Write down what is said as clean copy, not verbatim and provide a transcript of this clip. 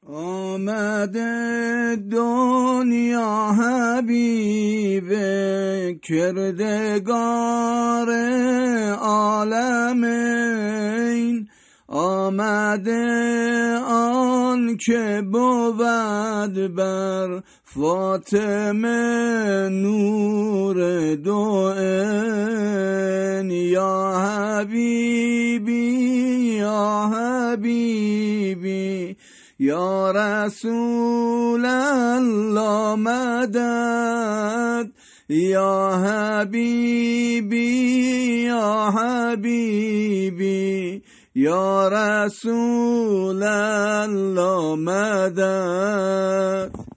آمده دنیا حبیب کردگار عالمین، آمده آن که بود بر فاطمه نور دوئن. یا حبیبی یا حبیبی یا رسول الله مدد، یا حبیبی یا حبیبی یا رسول الله مدد.